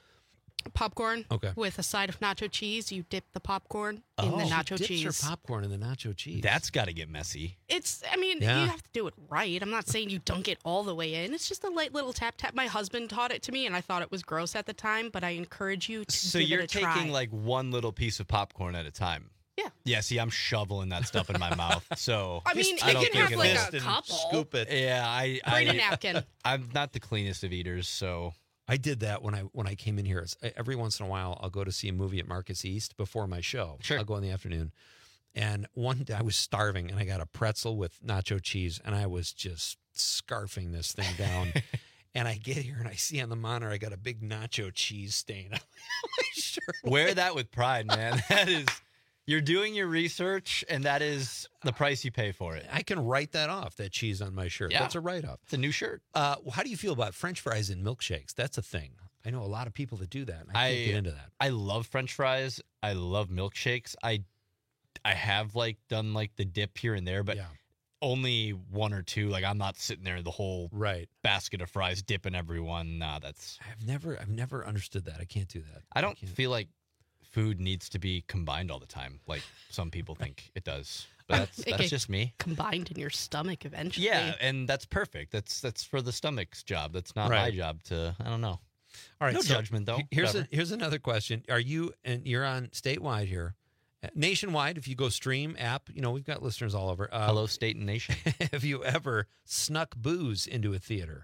Popcorn. Okay. With a side of nacho cheese, you dip the popcorn in the nacho cheese. Your popcorn in the nacho cheese. That's got to get messy. You have to do it right. I'm not saying you dunk it all the way in. It's just a light little tap. My husband taught it to me, and I thought it was gross at the time, but I encourage you to So give you're it a try. taking one little piece of popcorn at a time. Yeah. Yeah, see, I'm shoveling that stuff in my mouth. So I mean, I don't it can think have a couple. Scoop it. Yeah, Bring a napkin. I'm not the cleanest of eaters, so I did that when I came in here. Every once in a while, I'll go to see a movie at Marcus East before my show. Sure. I'll go in the afternoon. And one day I was starving, and I got a pretzel with nacho cheese, and I was just scarfing this thing down. And I get here, and I see on the monitor I got a big nacho cheese stain on my shirt. Wear that with pride, man. That is... You're doing your research, and that is the price you pay for it. I can write that off, that cheese on my shirt. Yeah. That's a write-off. It's a new shirt. How do you feel about French fries and milkshakes? That's a thing. I know a lot of people that do that, and I can't get into that. I love French fries. I love milkshakes. I have done the dip here and there, but only one or two. I'm not sitting there the whole basket of fries dipping everyone. Nah, that's... I've never understood that. I can't do that. I don't feel like food needs to be combined all the time, like some people think it does. But that's just me. Combined in your stomach eventually. Yeah, and that's perfect. That's for the stomach's job. That's not my job to. I don't know. All right, no judgment though. Here's another question. You're on statewide here, nationwide? If you go stream app, we've got listeners all over. Hello, state and nation. Have you ever snuck booze into a theater?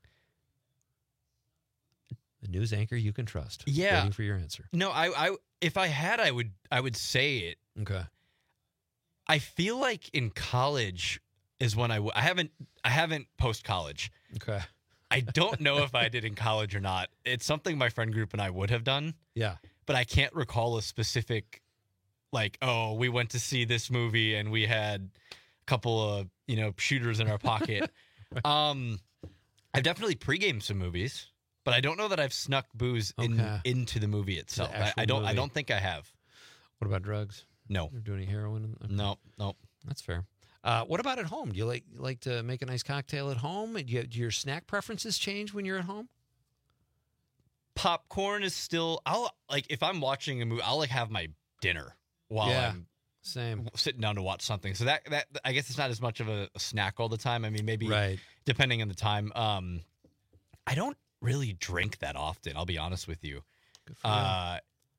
The news anchor you can trust. Yeah. Waiting for your answer. No, I if I had, I would say it. Okay. I feel like in college is when I haven't post college. Okay. I don't know if I did in college or not. It's something my friend group and I would have done. Yeah. But I can't recall a specific, we went to see this movie and we had a couple of, shooters in our pocket. I've definitely pre-gamed some movies. But I don't know that I've snuck booze into the movie itself. I don't think I have. What about drugs? No. You're doing any heroin? Okay. No. That's fair. What about at home? Do you like to make a nice cocktail at home? Do your snack preferences change when you're at home? Popcorn is still. If I'm watching a movie, I'll have my dinner while I'm Same. Sitting down to watch something. So that I guess it's not as much of a snack all the time. I mean, maybe Right. depending on the time. I don't really drink that often. I'll be honest with you. Good for you.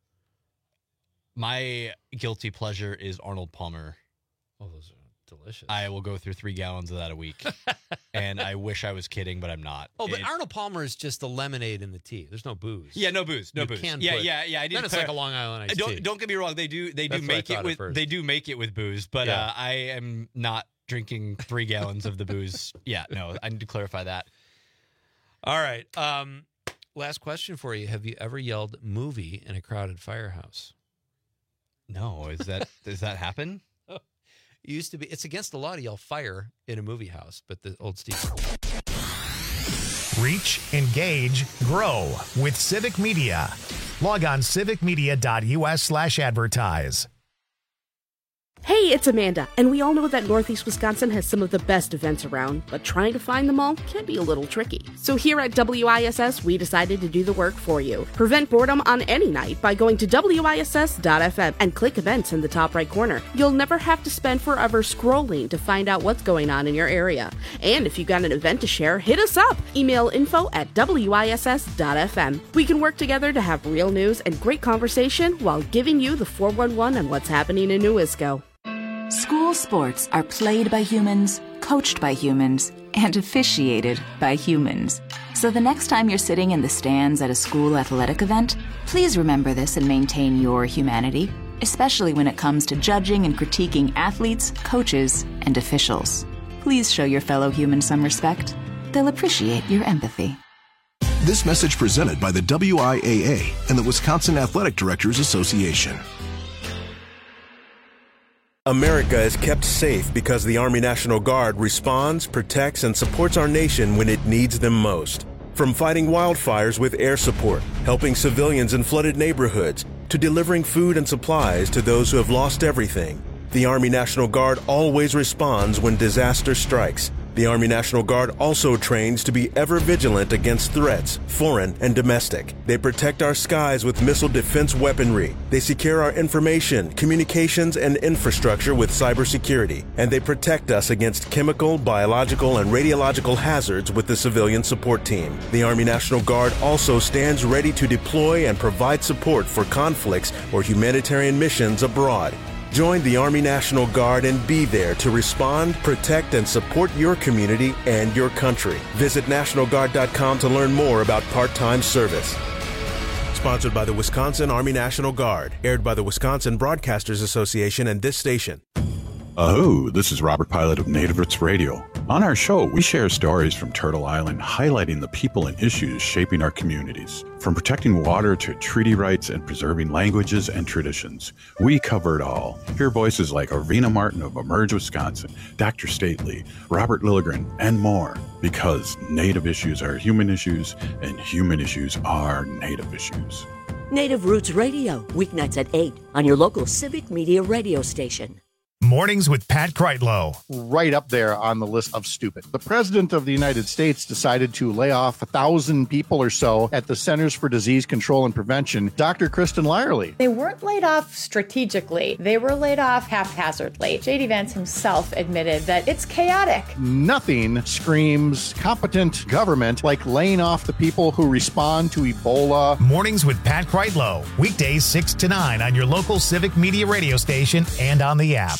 My guilty pleasure is Arnold Palmer. Oh, those are delicious. I will go through 3 gallons of that a week. And I wish I was kidding, but I'm not. Oh, but Arnold Palmer is just the lemonade and the tea. There's no booze. Yeah, no booze. No You booze. can Yeah. put- I Then it's like a Long Island iced tea. Don't get me wrong. They do That's what I make it thought at with first. they do make it with booze, but Yeah. I am not drinking 3 gallons of the booze. Yeah, no, I need to clarify that. All right. Last question for you. Have you ever yelled movie in a crowded firehouse? No. Does that happen? It used to be. It's against the law to yell fire in a movie house, but the old Steve. Reach, engage, grow with Civic Media. Log on civicmedia.us/advertise. Hey, it's Amanda, and we all know that Northeast Wisconsin has some of the best events around, but trying to find them all can be a little tricky. So here at WISS, we decided to do the work for you. Prevent boredom on any night by going to WISS.FM and click events in the top right corner. You'll never have to spend forever scrolling to find out what's going on in your area. And if you've got an event to share, hit us up. Email info@WISS.FM. We can work together to have real news and great conversation while giving you the 411 on what's happening in New Isco. School sports are played by humans, coached by humans, and officiated by humans. So the next time you're sitting in the stands at a school athletic event, please remember this and maintain your humanity, especially when it comes to judging and critiquing athletes, coaches, and officials. Please show your fellow humans some respect. They'll appreciate your empathy. This message presented by the WIAA and the Wisconsin Athletic Directors Association. America is kept safe because the Army National Guard responds, protects, and supports our nation when it needs them most. From fighting wildfires with air support, helping civilians in flooded neighborhoods, to delivering food and supplies to those who have lost everything, the Army National Guard always responds when disaster strikes. The Army National Guard also trains to be ever vigilant against threats, foreign and domestic. They protect our skies with missile defense weaponry. They secure our information, communications, and infrastructure with cybersecurity. And they protect us against chemical, biological, and radiological hazards with the civilian support team. The Army National Guard also stands ready to deploy and provide support for conflicts or humanitarian missions abroad. Join the Army National Guard and be there to respond, protect, and support your community and your country. Visit NationalGuard.com to learn more about part-time service. Sponsored by the Wisconsin Army National Guard. Aired by the Wisconsin Broadcasters Association and this station. Oh, this is Robert Pilot of Native Roots Radio. On our show, we share stories from Turtle Island highlighting the people and issues shaping our communities. From protecting water to treaty rights and preserving languages and traditions, we cover it all. Hear voices like Arvina Martin of Emerge Wisconsin, Dr. Stately, Robert Lilligren, and more. Because Native issues are human issues, and human issues are Native issues. Native Roots Radio, weeknights at 8 on your local Civic Media radio station. Mornings with Pat Kreitlow. Right up there on the list of stupid. The President of the United States decided to lay off 1,000 people or so at the Centers for Disease Control and Prevention. Dr. Kristen Lyerly. They weren't laid off strategically. They were laid off haphazardly. J.D. Vance himself admitted that it's chaotic. Nothing screams competent government like laying off the people who respond to Ebola. Mornings with Pat Kreitlow. Weekdays 6 to 9 on your local Civic Media radio station and on the app.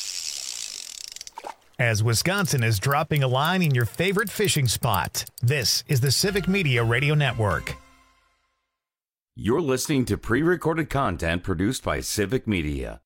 As Wisconsin is dropping a line in your favorite fishing spot, this is the Civic Media Radio Network. You're listening to pre-recorded content produced by Civic Media.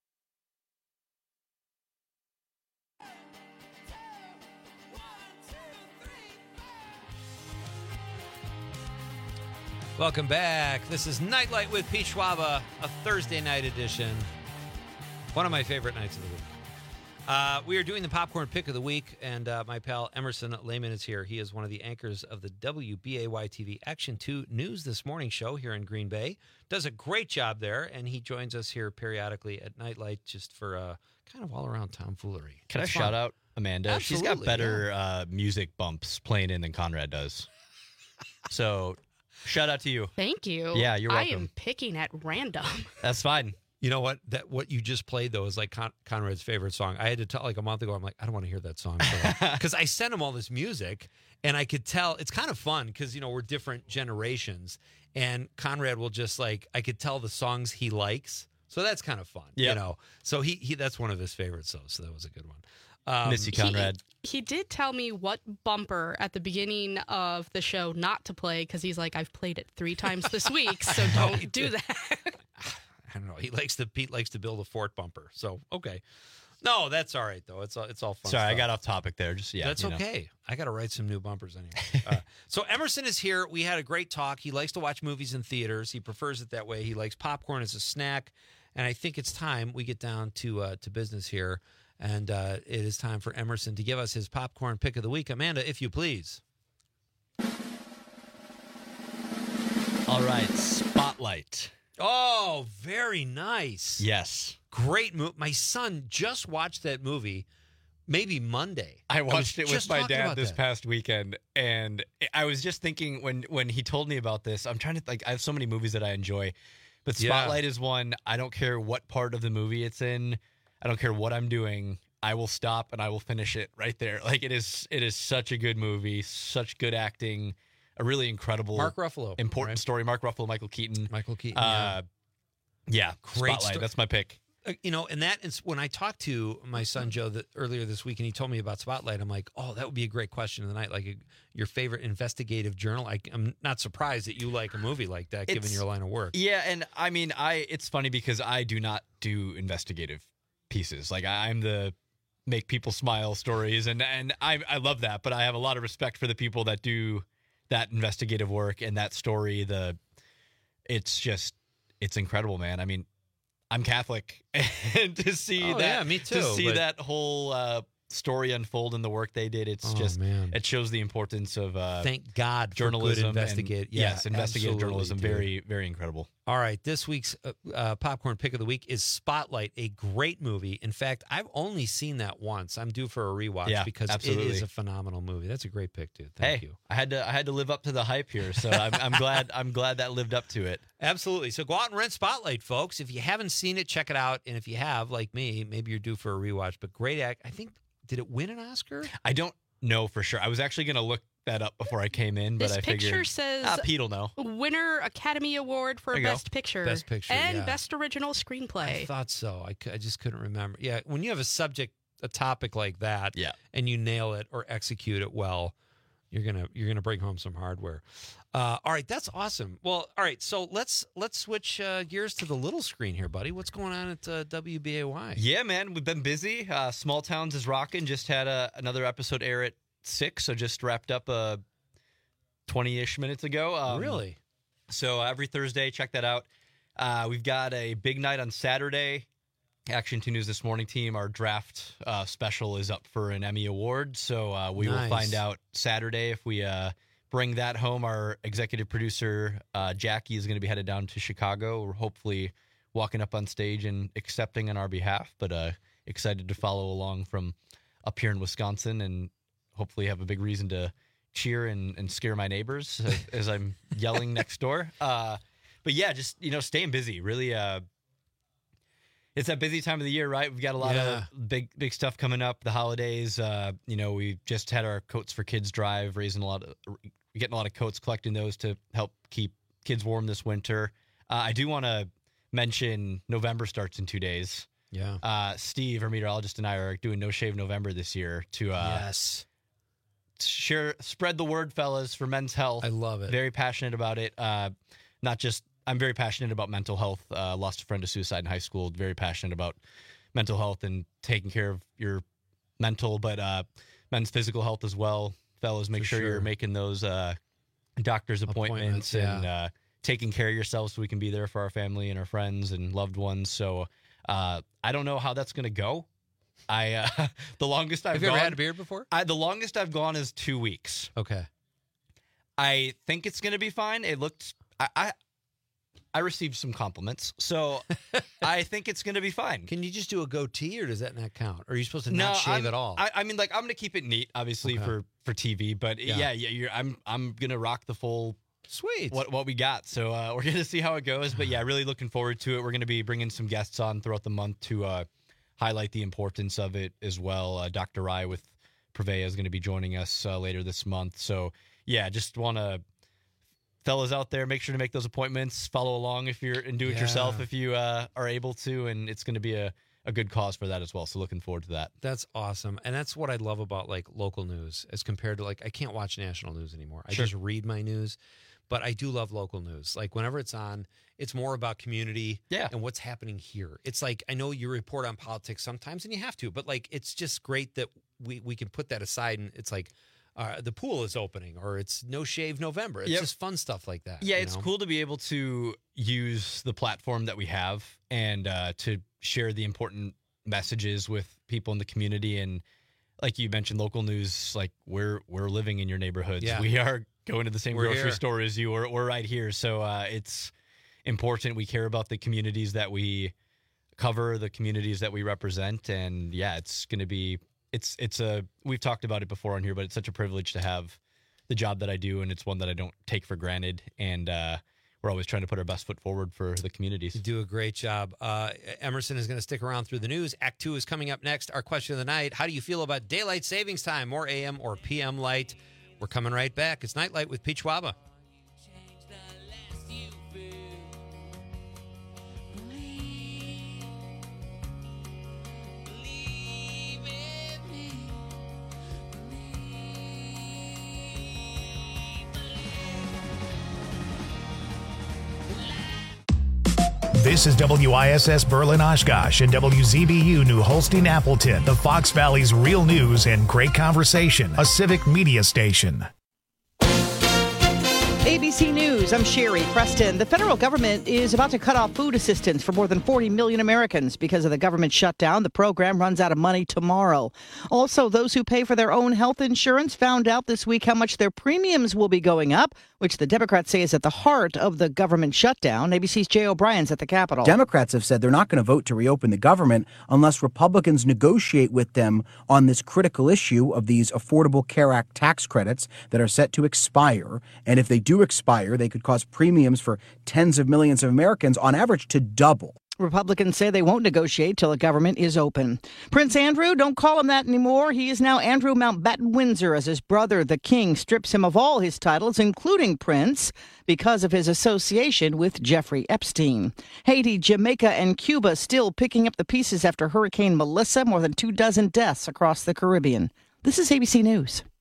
Welcome back. This is Nightlight with Pete Schwaba, a Thursday night edition. One of my favorite nights of the week. We are doing the popcorn pick of the week, and my pal Emerson Lehman is here. He is one of the anchors of the WBAY-TV Action 2 News This Morning show here in Green Bay. Does a great job there, and he joins us here periodically at Nightlight just for kind of all-around tomfoolery. Can It's I shout out Amanda? Absolutely, She's got better music bumps playing in than Conrad does. So, shout out to you. Thank you. Yeah, you're welcome. I am picking at random. That's fine. You know what? What you just played though is like Conrad's favorite song. I had to tell like a month ago. I'm like, I don't want to hear that song because I sent him all this music, and I could tell it's kind of fun because we're different generations, and Conrad will just like I could tell the songs he likes, so that's kind of fun. So he that's one of his favorites. So that was a good one. Miss you, Conrad. He did tell me what bumper at the beginning of the show not to play because he's like, I've played it 3 times this week, so don't do that. I don't know. Pete likes to build a fort bumper. So okay, no, that's all right though. It's all fun. Sorry, stuff. I got off topic there. That's okay. I got to write some new bumpers anyway. So Emerson is here. We had a great talk. He likes to watch movies in theaters. He prefers it that way. He likes popcorn as a snack, and I think it's time we get down to business here. And it is time for Emerson to give us his popcorn pick of the week. Amanda, if you please. All right, Spotlight. Oh, very nice. Yes. Great movie. My son just watched that movie maybe Monday. I watched it with my dad this past weekend, and I was just thinking when he told me about this, I'm trying to I have so many movies that I enjoy, but Spotlight is one. I don't care what part of the movie it's in. I don't care what I'm doing. I will stop and I will finish it right there. Like it is such a good movie, such good acting. A really incredible Mark Ruffalo. Important story. Mark Ruffalo, Michael Keaton. Yeah, great Spotlight. That's my pick. And that is when I talked to my son Joe earlier this week, and he told me about Spotlight. I'm like, oh, that would be a great question of the night, like your favorite investigative journal. I'm not surprised that you like a movie like that, given your line of work. Yeah, and I mean, it's funny because I do not do investigative pieces. Like I'm the make people smile stories, and I love that, but I have a lot of respect for the people that do that investigative work and that story. It's incredible, man. I mean, I'm Catholic, and to see me too, to see that whole story unfold in the work they did, it shows the importance of thank God journalism, for good investigative journalism. Very, very incredible. All right, this week's popcorn pick of the week is Spotlight, a great movie. In fact, I've only seen that once. I'm due for a rewatch because it is a phenomenal movie. That's a great pick, dude. Thank you. I had to live up to the hype here, so I'm glad that lived up to it. Absolutely. So go out and rent Spotlight, folks. If you haven't seen it, check it out. And if you have, like me, maybe you're due for a rewatch. But great act. I think, did it win an Oscar? I don't know for sure. I was actually going to look that up before I came in, but I figured this picture says Pete will know. Winner Academy Award for Best Picture. Best Picture, and Best Original Screenplay. I thought so. I just couldn't remember. Yeah, when you have a topic like that, and you nail it or execute it well, you're gonna bring home some hardware. All right, that's awesome. Well, all right, so let's switch gears to the little screen here, buddy. What's going on at WBAY? Yeah, man, we've been busy. Small Towns is rocking. Just had another episode air at 6, so just wrapped up 20-ish minutes ago. Really? So every Thursday, check that out. We've got a big night on Saturday. Action 2 News This Morning team, our draft special is up for an Emmy Award, so we will find out Saturday if we bring that home. Our executive producer, Jackie, is going to be headed down to Chicago. We're hopefully walking up on stage and accepting on our behalf, but excited to follow along from up here in Wisconsin and hopefully have a big reason to cheer and scare my neighbors as I'm yelling next door. But yeah, just, staying busy. Really, it's that busy time of the year, right? We've got a lot of big stuff coming up. The holidays, we just had our Coats for Kids drive, getting a lot of coats, collecting those to help keep kids warm this winter. I do want to mention November starts in 2 days. Yeah. Steve, our meteorologist, and I are doing No Shave November this year to spread the word, fellas, for men's health. I love it. Very passionate about it. I'm very passionate about mental health. Lost a friend to suicide in high school. Very passionate about mental health and taking care of your mental, but men's physical health as well. Fellas, make sure you're making those doctor's appointments and taking care of yourself so we can be there for our family and our friends and loved ones. So I don't know how that's going to go. The longest I've Have you ever had a beard before? The longest I've gone is 2 weeks. Okay. I think it's going to be fine. It looked, I received some compliments, so I think it's going to be fine. Can you just do a goatee, or does that not count? Or are you supposed to not shave at all? I mean, I'm going to keep it neat, obviously for TV, but I'm going to rock the full Sweet. what we got. So we're going to see how it goes. But yeah, really looking forward to it. We're going to be bringing some guests on throughout the month to highlight the importance of it as well. Dr. Rye with Prevea is going to be joining us later this month. So yeah, just want to, fellas out there, make sure to make those appointments. Follow along if you're, and do it yourself if you are able to. And it's going to be a good cause for that as well. So looking forward to that. That's awesome. And that's what I love about like local news as compared to like, I can't watch national news anymore. I just read my news. But I do love local news. Like whenever it's on, it's more about community and what's happening here. It's like, I know you report on politics sometimes and you have to, but like, it's just great that we can put that aside and it's like the pool is opening or it's No Shave November. It's just fun stuff like that. Yeah, it's cool to be able to use the platform that we have and to share the important messages with people in the community. And like you mentioned, local news, like we're living in your neighborhoods. Yeah. We are going to the same grocery here. store as you. We're right here. So it's important. We care about the communities that we cover, the communities that we represent. And yeah, it's going to be, we've talked about it before on here, but it's such a privilege to have the job that I do. And it's one that I don't take for granted. And we're always trying to put our best foot forward for the communities. You do a great job. Emerson is going to stick around through the news. Act 2 is coming up next. Our question of the night, how do you feel about daylight savings time, more AM or PM light? We're coming right back. It's Nightlight with Pete Schwaba. This is WISS Berlin Oshkosh and WZBU New Holstein Appleton, the Fox Valley's real news and great conversation, a civic media station. ABC News, I'm Sherry Preston. The federal government is about to cut off food assistance for more than 40 million Americans. Because of the government shutdown, the program runs out of money tomorrow. Also, those who pay for their own health insurance found out this week how much their premiums will be going up, which the Democrats say is at the heart of the government shutdown. ABC's Jay O'Brien's at the Capitol. Democrats have said they're not going to vote to reopen the government unless Republicans negotiate with them on this critical issue of these Affordable Care Act tax credits that are set to expire. And if they do expire, they could cause premiums for tens of millions of Americans on average to double. Republicans say they won't negotiate till the government is open. Prince Andrew, don't call him that anymore. He is now Andrew Mountbatten Windsor, as his brother, the king, strips him of all his titles, including Prince, because of his association with Jeffrey Epstein. Haiti, Jamaica, and Cuba still picking up the pieces after Hurricane Melissa, more than 24 deaths across the Caribbean. This is ABC News.